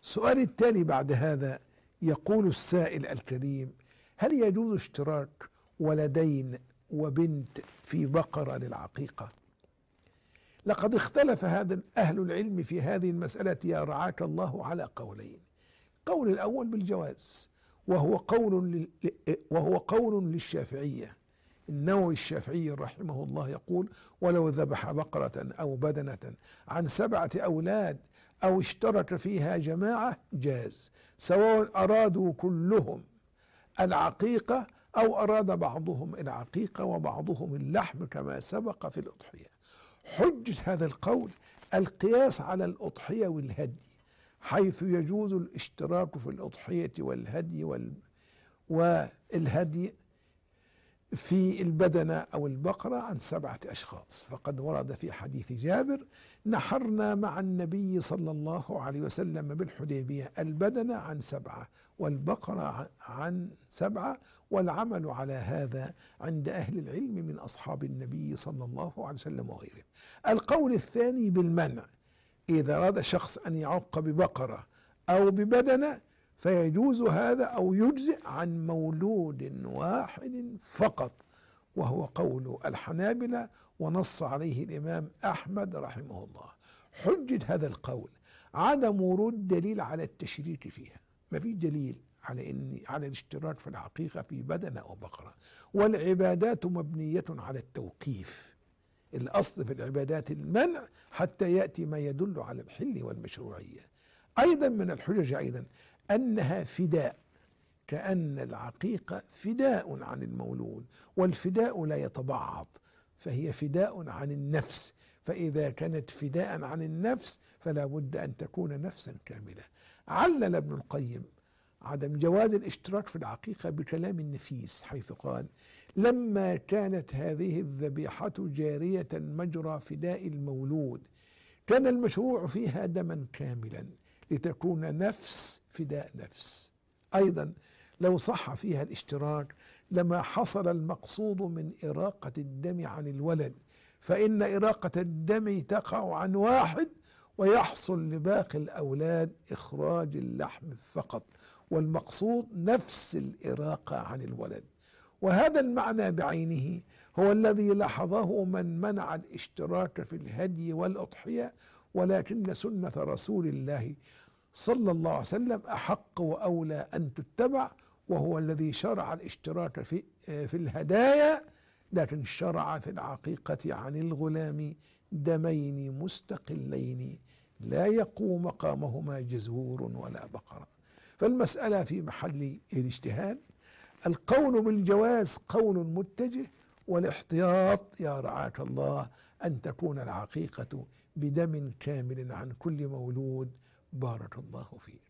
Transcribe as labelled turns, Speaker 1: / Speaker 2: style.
Speaker 1: السؤال التالي بعد هذا، يقول السائل الكريم: هل يجوز اشتراك ولدين وبنت في بقرة للعقيقة؟ لقد اختلف هذا أهل العلم في هذه المسألة يا رعاك الله على قولين. قول الأول بالجواز، وهو قول للشافعية. النووي الشافعي رحمه الله يقول: ولو ذبح بقرة أو بدنة عن 7 أولاد أو اشترك فيها جماعة جاز، سواء أرادوا كلهم العقيقة أو أراد بعضهم العقيقة وبعضهم اللحم كما سبق في الأضحية. حجة هذا القول القياس على الأضحية والهدي، حيث يجوز الاشتراك في الأضحية والهدي في البدنة أو البقرة عن 7 أشخاص، فقد ورد في حديث جابر: نحرنا مع النبي صلى الله عليه وسلم بالحديبية البدنة عن 7 والبقرة عن 7، والعمل على هذا عند أهل العلم من أصحاب النبي صلى الله عليه وسلم وغيرهم. القول الثاني بالمنع، إذا أراد شخص أن يعق ببقرة أو ببدنة فيجوز هذا أو يجزئ عن مولود واحد فقط، وهو قول الحنابلة ونص عليه الإمام أحمد رحمه الله. حجة هذا القول عدم ورود دليل على التشريك فيها، ما في دليل على الاشتراك في الحقيقة في بدنة أو بقرة، والعبادات مبنية على التوقيف. الأصل في العبادات المنع حتى يأتي ما يدل على الحل والمشروعية. أيضا من الحجج أيضا أنها فداء، كأن العقيقة فداء عن المولود، والفداء لا يتبعض، فهي فداء عن النفس، فإذا كانت فداء عن النفس فلا بد أن تكون نفسا كاملة. علل ابن القيم عدم جواز الاشتراك في العقيقة بكلام نفيس، حيث قال: لما كانت هذه الذبيحة جارية مجرى فداء المولود كان المشروع فيها دما كاملا لتكون نفس فداء نفس. أيضا لو صح فيها الاشتراك لما حصل المقصود من إراقة الدم عن الولد، فإن إراقة الدم تقع عن واحد ويحصل لباقي الأولاد إخراج اللحم فقط، والمقصود نفس الإراقة عن الولد. وهذا المعنى بعينه هو الذي لاحظه من منع الاشتراك في الهدي والأضحية، ولكن سنة رسول الله صلى الله عليه وسلم أحق وأولى أن تتبع، وهو الذي شرع الاشتراك في الهدايا، لكن شرع في العقيقة عن الغلام دمين مستقلين لا يقوم مقامهما جزور ولا بقرة. فالمسألة في محل الاجتهاد. القول بالجواز قول متجه، والاحتياط يا رعاك الله أن تكون العقيقة بدم كامل عن كل مولود. بارك الله فيك.